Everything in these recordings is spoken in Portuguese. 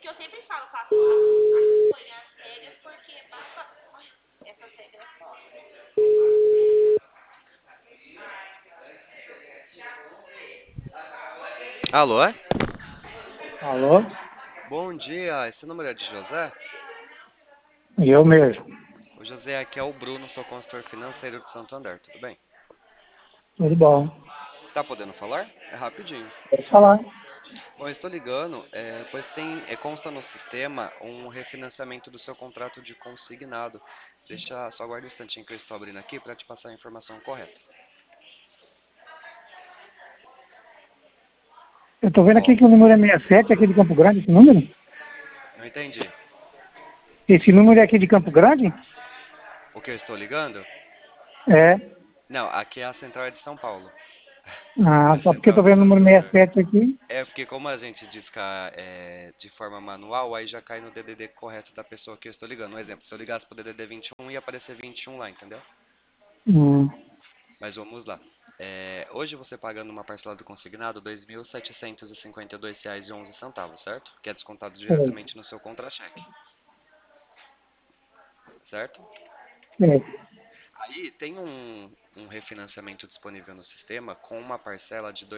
que eu sempre falo, faço acompanhe as regras, porque essas regras é foda. Alô? Alô? Bom dia, esse número é de José? Eu mesmo. O José aqui é o Bruno, sou consultor financeiro de Santander, tudo bem? Tudo bom. Tá podendo falar? É rapidinho. Pode falar. Bom, eu estou ligando, pois consta no sistema um refinanciamento do seu contrato de consignado. Só aguarda um instantinho que eu estou abrindo aqui para te passar a informação correta. Eu tô vendo Ó, aqui que o número é 67, aqui de Campo Grande, esse número? não entendi. Esse número é aqui de Campo Grande? O que eu estou ligando? É. Não, aqui é a central de São Paulo. Ah, A só porque eu central tô do vendo o número Santander. 67 aqui. É porque como a gente disca de forma manual, aí já cai no DDD correto da pessoa que eu estou ligando. Um exemplo, se eu ligasse pro DDD 21, ia aparecer 21 lá, entendeu? Hum. Mas vamos lá. Hoje você pagando uma parcela do consignado, R$ 2.752,11, certo? Que é descontado É, diretamente no seu contra-cheque, certo? é. Aí tem um refinanciamento disponível no sistema com uma parcela de R$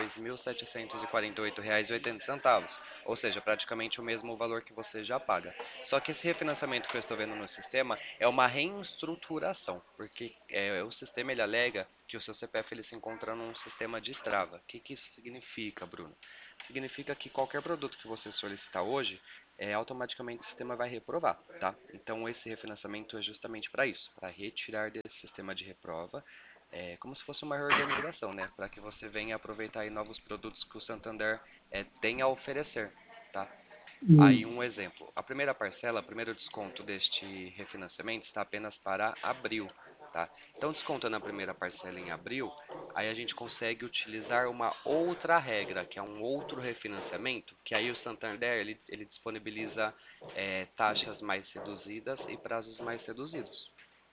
2.748,80, ou seja, praticamente o mesmo valor que você já paga. Só que esse refinanciamento que eu estou vendo no sistema é uma reestruturação, porque o sistema ele alega que o seu CPF ele se encontra num sistema de Strava. O que isso significa, Bruno? Significa que qualquer produto que você solicitar hoje, automaticamente o sistema vai reprovar, tá? Então esse refinanciamento é justamente para isso, para retirar desse sistema de reprova, como se fosse uma reorganização, né? Para que você venha aproveitar aí novos produtos que o Santander tem a oferecer, tá? Aí Hum. um exemplo, a primeira parcela, o primeiro desconto deste refinanciamento está apenas para abril, tá? Então descontando a primeira parcela em abril, aí a gente consegue utilizar uma outra regra, que é um outro refinanciamento, que aí o Santander ele disponibiliza taxas mais reduzidas e prazos mais reduzidos.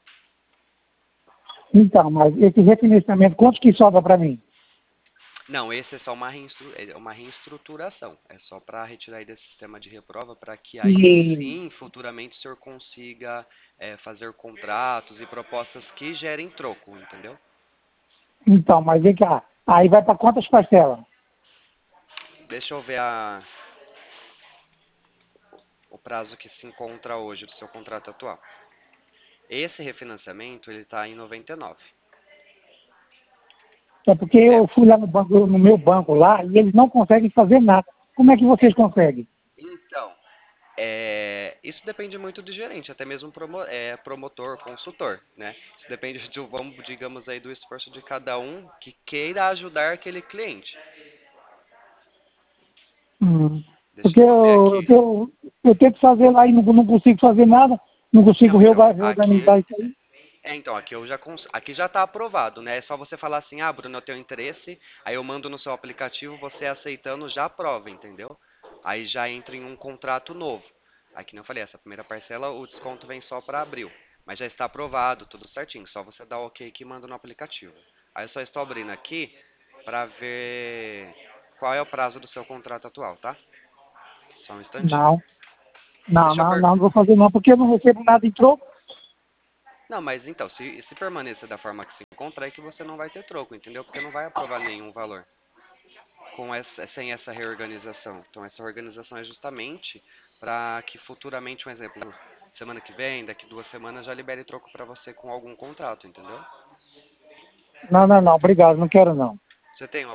Então, mas esse refinanciamento, quanto que sobra para mim? Não, esse é só uma reestruturação. É só para retirar aí desse sistema de reprova para que aí E, sim, futuramente o senhor consiga fazer contratos e propostas que gerem troco, entendeu? então, mas vem cá. Aí vai para quantas parcelas? Deixa eu ver o prazo que se encontra hoje do seu contrato atual. Esse refinanciamento ele está em 99. É porque eu fui lá no banco, no meu banco lá, e eles não conseguem fazer nada. Como é que vocês conseguem? Então, isso depende muito do gerente, até mesmo promotor, consultor, né? Isso depende vamos, digamos aí, do esforço de cada um que queira ajudar aquele cliente. Hum. Deixa Porque eu ver aqui. eu tento fazer lá e não consigo fazer nada, não consigo Não, então, reorganizar isso aí. aqui aqui já está aprovado, né? É só você falar assim, ah, Bruno, eu tenho interesse, aí eu mando no seu aplicativo, você aceitando já aprova, entendeu? Aí já entra em um contrato novo. Aí que nem eu falei, essa primeira parcela, o desconto vem só para abril, mas já está aprovado, tudo certinho, só você dá o ok que manda no aplicativo. Aí eu só estou abrindo aqui para ver qual é o prazo do seu contrato atual, tá? Só um instantinho. Não, não, Deixa eu não, per... não vou fazer não, porque eu não recebo nada em troco. Não, mas então, se permanecer da forma que se encontra, é que você não vai ter troco, entendeu? Porque não vai aprovar nenhum valor sem essa reorganização. Então, essa reorganização é justamente para que futuramente, um exemplo, semana que vem, daqui 2 semanas, já libere troco para você com algum contrato, entendeu? Não, não, não, obrigado, não quero não. Você tem uma